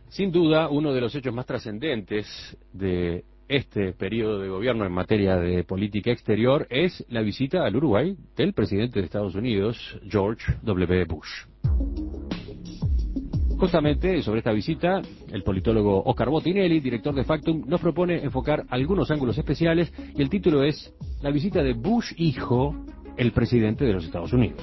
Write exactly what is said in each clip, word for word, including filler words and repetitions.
Sin duda, uno de los hechos más trascendentes de este periodo de gobierno en materia de política exterior es la visita al Uruguay del presidente de Estados Unidos, George W. Bush. Justamente sobre esta visita, el politólogo Oscar Botinelli, director de Factum, nos propone enfocar algunos ángulos especiales y el título es La visita de Bush hijo, el presidente de los Estados Unidos.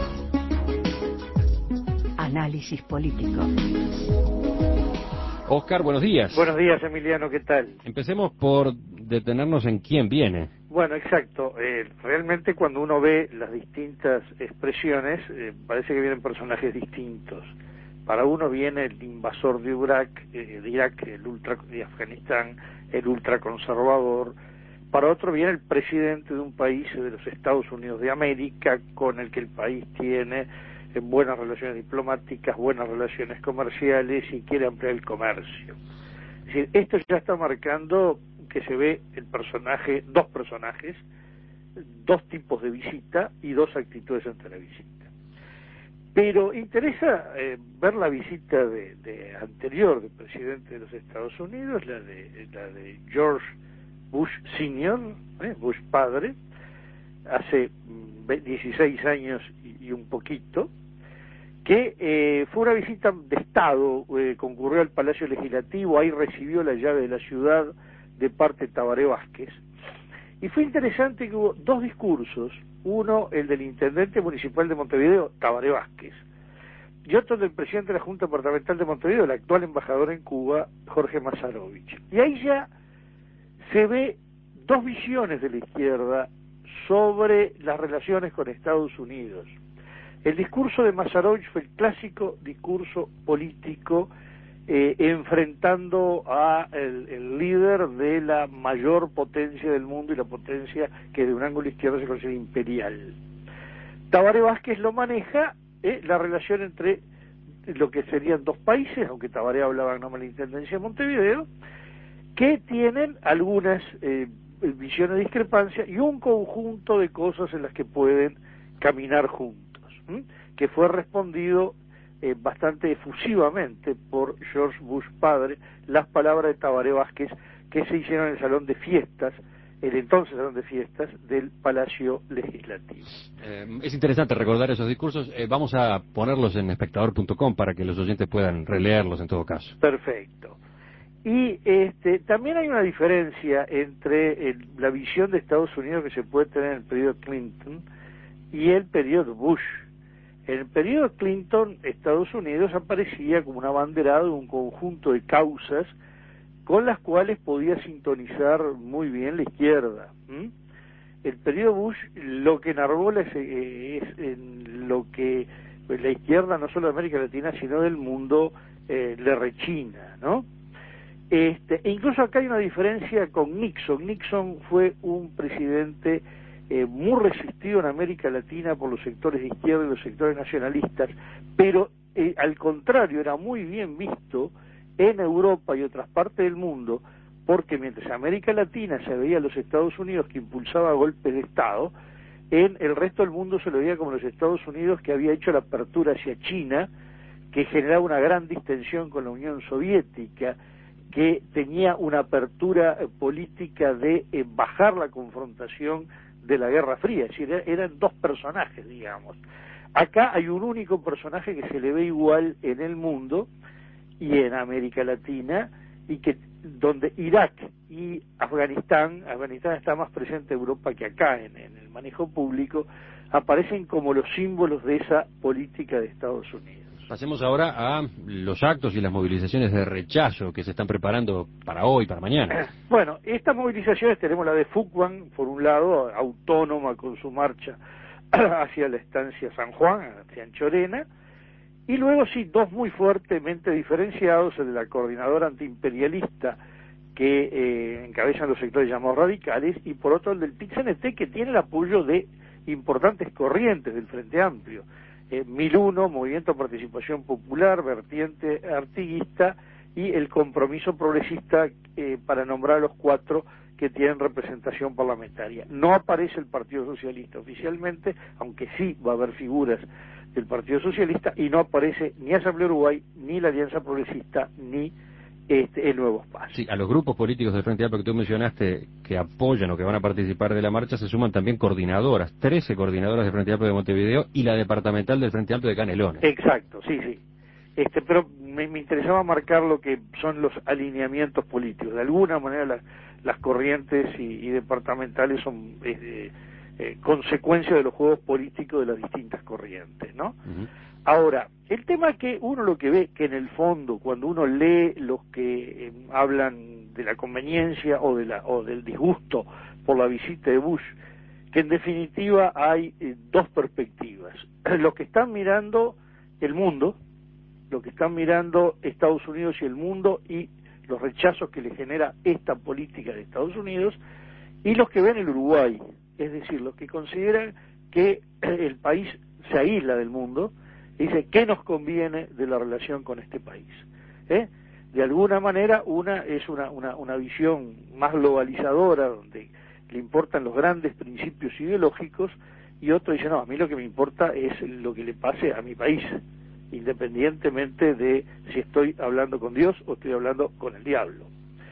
Análisis político. Oscar, buenos días. Buenos días, Emiliano, ¿qué tal? Empecemos por detenernos en quién viene. Bueno, exacto. Eh, realmente cuando uno ve las distintas expresiones, eh, parece que vienen personajes distintos. Para uno viene el invasor de Irak, eh, de Irak, el ultra de Afganistán, el ultraconservador. Para otro viene el presidente de un país de los Estados Unidos de América, con el que el país tiene en buenas relaciones diplomáticas, buenas relaciones comerciales y quiere ampliar el comercio. Es decir, esto ya está marcando que se ve el personaje, dos personajes, dos tipos de visita y dos actitudes ante la visita. Pero interesa eh, ver la visita de, de anterior del presidente de los Estados Unidos, la de, la de George Bush senior, eh, Bush padre, hace dieciséis años y, y un poquito, que eh, fue una visita de Estado, eh, concurrió al Palacio Legislativo, ahí recibió la llave de la ciudad de parte de Tabaré Vázquez, y fue interesante que hubo dos discursos, uno el del intendente municipal de Montevideo, Tabaré Vázquez, y otro del presidente de la Junta Departamental de Montevideo, el actual embajador en Cuba, Jorge Masarovich. Y ahí ya se ve dos visiones de la izquierda sobre las relaciones con Estados Unidos. El discurso de Masarovich fue el clásico discurso político eh, enfrentando a el, el líder de la mayor potencia del mundo y la potencia que de un ángulo izquierdo se considera imperial. Tabaré Vázquez lo maneja eh, la relación entre lo que serían dos países, aunque Tabaré hablaba en nombre de la Intendencia de Montevideo, que tienen algunas eh, visiones de discrepancia y un conjunto de cosas en las que pueden caminar juntos, ¿m? que fue respondido eh, bastante efusivamente por George Bush padre, las palabras de Tabaré Vázquez que se hicieron en el salón de fiestas, el entonces salón de fiestas del Palacio Legislativo. Eh, es interesante recordar esos discursos. Eh, vamos a ponerlos en espectador punto com para que los oyentes puedan releerlos en todo caso. Perfecto. Y este, también hay una diferencia entre el, la visión de Estados Unidos que se puede tener en el periodo Clinton y el periodo Bush. En el periodo Clinton, Estados Unidos aparecía como un abanderado de un conjunto de causas con las cuales podía sintonizar muy bien la izquierda. ¿Mm? El periodo Bush lo que enarbola es, es en lo que pues, la izquierda no solo de América Latina sino del mundo eh, le rechina, ¿no? Este, e incluso acá hay una diferencia con Nixon. Nixon fue un presidente eh, muy resistido en América Latina por los sectores de izquierda y los sectores nacionalistas, pero eh, al contrario era muy bien visto en Europa y otras partes del mundo, porque mientras América Latina se veía a los Estados Unidos que impulsaba golpes de Estado, en el resto del mundo se lo veía como los Estados Unidos que había hecho la apertura hacia China, que generaba una gran distensión con la Unión Soviética, que tenía una apertura eh, política de eh, bajar la confrontación de la Guerra Fría, es decir, eran dos personajes, digamos. Acá hay un único personaje que se le ve igual en el mundo y en América Latina, y que donde Irak y Afganistán, Afganistán está más presente en Europa que acá en, en el manejo público, aparecen como los símbolos de esa política de Estados Unidos. Pasemos ahora a los actos y las movilizaciones de rechazo que se están preparando para hoy, para mañana. Bueno, estas movilizaciones tenemos la de Fuquan, por un lado, autónoma con su marcha hacia la estancia San Juan, hacia Anchorena, y luego sí, dos muy fuertemente diferenciados, el de la coordinadora antiimperialista que eh, encabezan los sectores llamados radicales, y por otro el del P I C N T, que tiene el apoyo de importantes corrientes del Frente Amplio. Eh, mil uno, Movimiento de Participación Popular, vertiente artiguista, y el Compromiso Progresista, eh, para nombrar a los cuatro que tienen representación parlamentaria. No aparece el Partido Socialista oficialmente, aunque sí va a haber figuras del Partido Socialista, y no aparece ni Asamblea Uruguay, ni la Alianza Progresista, ni este, el Nuevo Espacio. Sí, a los grupos políticos del Frente Amplio que tú mencionaste que apoyan o que van a participar de la marcha se suman también coordinadoras, trece coordinadoras del Frente Amplio de Montevideo y la departamental del Frente Amplio de Canelones. Exacto, sí, sí. Este, pero me, me interesaba marcar lo que son los alineamientos políticos. De alguna manera las, las corrientes y, y departamentales son eh, eh, consecuencia de los juegos políticos de las distintas corrientes, ¿no? Uh-huh. Ahora, el tema que uno lo que ve, que en el fondo, cuando uno lee los que eh, hablan de la conveniencia o, de la, o del disgusto por la visita de Bush, que en definitiva hay eh, dos perspectivas. Los que están mirando el mundo, lo que están mirando Estados Unidos y el mundo y los rechazos que le genera esta política de Estados Unidos, y los que ven el Uruguay, es decir, los que consideran que el país se aísla del mundo, y dice, ¿qué nos conviene de la relación con este país? ¿Eh? De alguna manera, una es una, una, una visión más globalizadora, donde le importan los grandes principios ideológicos, y otro dice, no, a mí lo que me importa es lo que le pase a mi país, independientemente de si estoy hablando con Dios o estoy hablando con el diablo.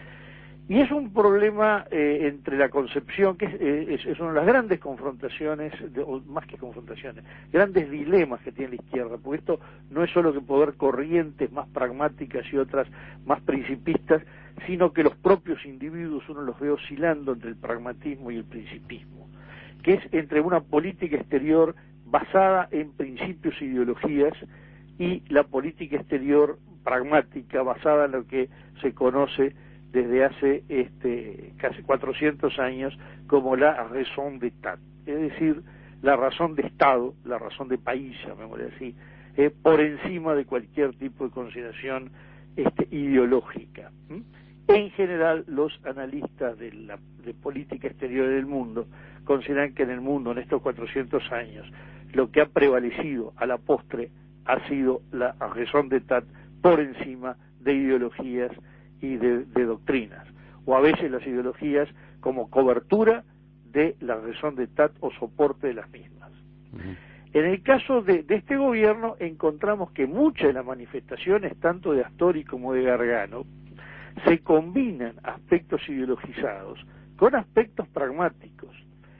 Y es un problema eh, entre la concepción, que es, eh, es, es una de las grandes confrontaciones, de, o más que confrontaciones, grandes dilemas que tiene la izquierda, porque esto no es solo que poder corrientes más pragmáticas y otras más principistas, sino que los propios individuos uno los ve oscilando entre el pragmatismo y el principismo, que es entre una política exterior basada en principios e ideologías y la política exterior pragmática basada en lo que se conoce desde hace este, casi cuatrocientos años como la raison d'État, es decir, la razón de Estado, la razón de país, llamémosle así, eh, por encima de cualquier tipo de consideración este, ideológica. ¿Mm? En general, los analistas de la de política exterior del mundo consideran que en el mundo, en estos cuatrocientos años, lo que ha prevalecido a la postre ha sido la raison d'État por encima de ideologías y de, de doctrinas, o a veces las ideologías como cobertura de la raison d'État o soporte de las mismas. Uh-huh. En el caso de, de este gobierno encontramos que muchas de las manifestaciones, tanto de Astori como de Gargano, se combinan aspectos ideologizados con aspectos pragmáticos.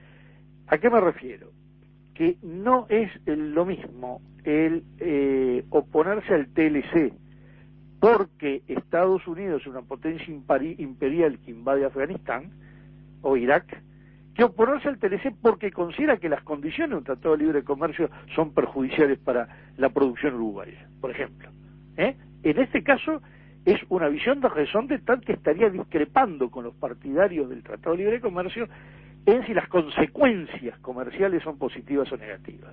¿A qué me refiero? Que no es lo mismo el eh, oponerse al T L C porque Estados Unidos es una potencia imperial que invade Afganistán o Irak, que oponerse al T L C porque considera que las condiciones de un tratado de libre comercio son perjudiciales para la producción uruguaya, por ejemplo. ¿Eh? En este caso es una visión de raison d'État que estaría discrepando con los partidarios del tratado de libre comercio en si las consecuencias comerciales son positivas o negativas.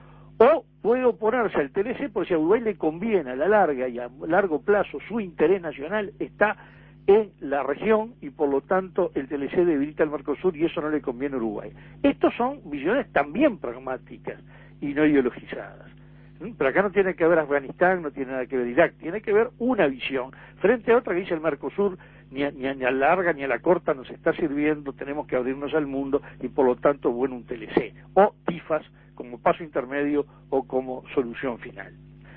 O puede oponerse al T L C porque si a Uruguay le conviene a la larga y a largo plazo su interés nacional está en la región y por lo tanto el T L C debilita al Mercosur y eso no le conviene a Uruguay. Estos son visiones también pragmáticas y no ideologizadas. Pero acá no tiene que ver Afganistán, no tiene nada que ver Irak, tiene que ver una visión frente a otra que dice el Mercosur ni a, ni a, ni a la larga ni a la corta nos está sirviendo, tenemos que abrirnos al mundo y por lo tanto bueno un T L C o T I F A S como paso intermedio o como solución final.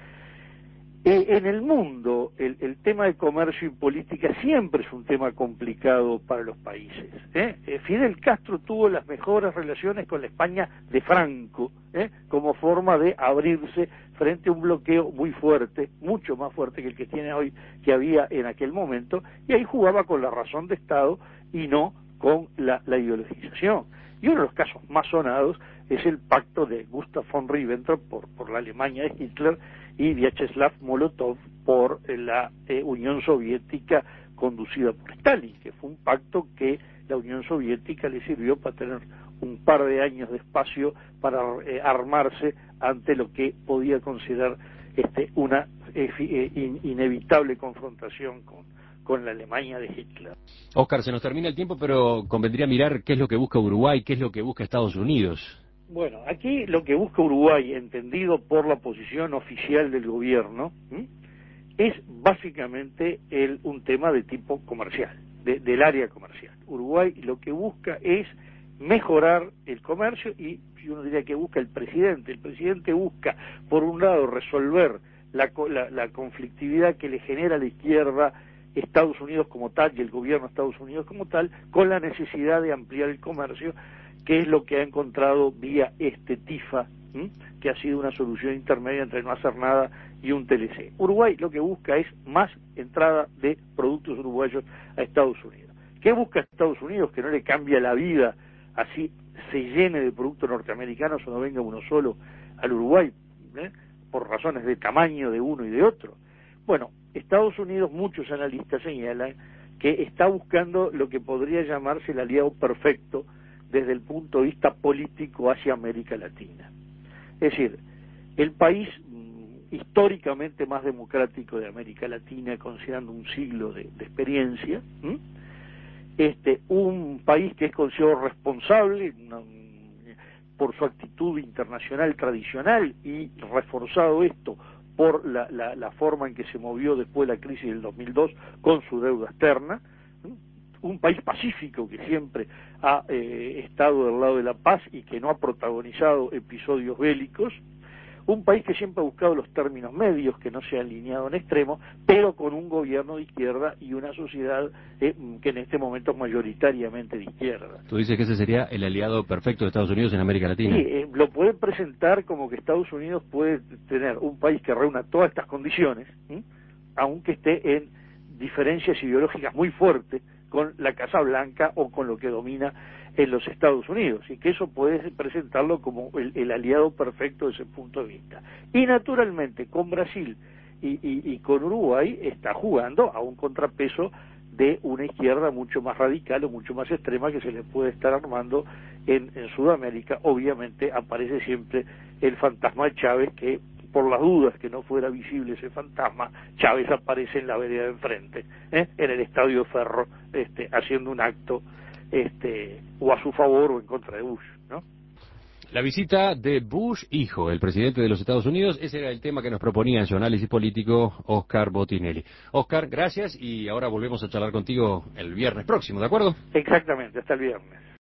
Eh, en el mundo el, el tema de comercio y política siempre es un tema complicado para los países. ¿eh? Eh, Fidel Castro tuvo las mejores relaciones con la España de Franco, ¿eh? como forma de abrirse frente a un bloqueo muy fuerte, mucho más fuerte que el que tiene hoy, que había en aquel momento, y ahí jugaba con la razón de Estado y no con la, la ideologización. Y uno de los casos más sonados es el pacto de Gustav von Ribbentrop por, por la Alemania de Hitler y Vyacheslav Molotov por la eh, Unión Soviética conducida por Stalin, que fue un pacto que la Unión Soviética le sirvió para tener un par de años de espacio para eh, armarse ante lo que podía considerar este, una eh, eh, in, inevitable confrontación con, con la Alemania de Hitler. Oscar, se nos termina el tiempo, pero convendría mirar qué es lo que busca Uruguay, qué es lo que busca Estados Unidos. Bueno, aquí lo que busca Uruguay, entendido por la posición oficial del gobierno, ¿sí?, es básicamente el, un tema de tipo comercial, de, del área comercial. Uruguay lo que busca es mejorar el comercio y y uno diría que busca el presidente. El presidente busca, por un lado, resolver la, la, la conflictividad que le genera a la izquierda Estados Unidos como tal y el gobierno de Estados Unidos como tal, con la necesidad de ampliar el comercio, que es lo que ha encontrado vía este TIFA, ¿m? que ha sido una solución intermedia entre no hacer nada y un T L C. Uruguay lo que busca es más entrada de productos uruguayos a Estados Unidos. ¿Qué busca Estados Unidos? Que no le cambie la vida, así se llene de productos norteamericanos o no venga uno solo al Uruguay, ¿eh? por razones de tamaño de uno y de otro. Bueno, Estados Unidos, muchos analistas señalan que está buscando lo que podría llamarse el aliado perfecto desde el punto de vista político hacia América Latina. Es decir, el país mm, históricamente más democrático de América Latina, considerando un siglo de, de experiencia, ¿m? este un país que es considerado responsable una, por su actitud internacional tradicional y reforzado esto por la, la, la forma en que se movió después de la crisis del dos mil dos con su deuda externa, un país pacífico que siempre ha eh, estado del lado de la paz y que no ha protagonizado episodios bélicos, un país que siempre ha buscado los términos medios, que no se ha alineado en extremos, pero con un gobierno de izquierda y una sociedad eh, que en este momento es mayoritariamente de izquierda. Tú dices que ese sería el aliado perfecto de Estados Unidos en América Latina. Sí, eh, lo pueden presentar como que Estados Unidos puede tener un país que reúna todas estas condiciones, ¿sí? aunque esté en diferencias ideológicas muy fuertes con la Casa Blanca o con lo que domina en los Estados Unidos, y que eso puede presentarlo como el, el aliado perfecto desde ese punto de vista. Y naturalmente con Brasil y, y, y con Uruguay está jugando a un contrapeso de una izquierda mucho más radical o mucho más extrema que se le puede estar armando en, en Sudamérica. Obviamente aparece siempre el fantasma de Chávez, que por las dudas que no fuera visible ese fantasma, Chávez aparece en la vereda de enfrente, ¿eh? en el Estadio Ferro, este, haciendo un acto este, o a su favor o en contra de Bush, ¿no? La visita de Bush, hijo, el presidente de los Estados Unidos, ese era el tema que nos proponía en su análisis político Oscar Botinelli. Oscar, gracias, y ahora volvemos a charlar contigo el viernes próximo, ¿de acuerdo? Exactamente, hasta el viernes.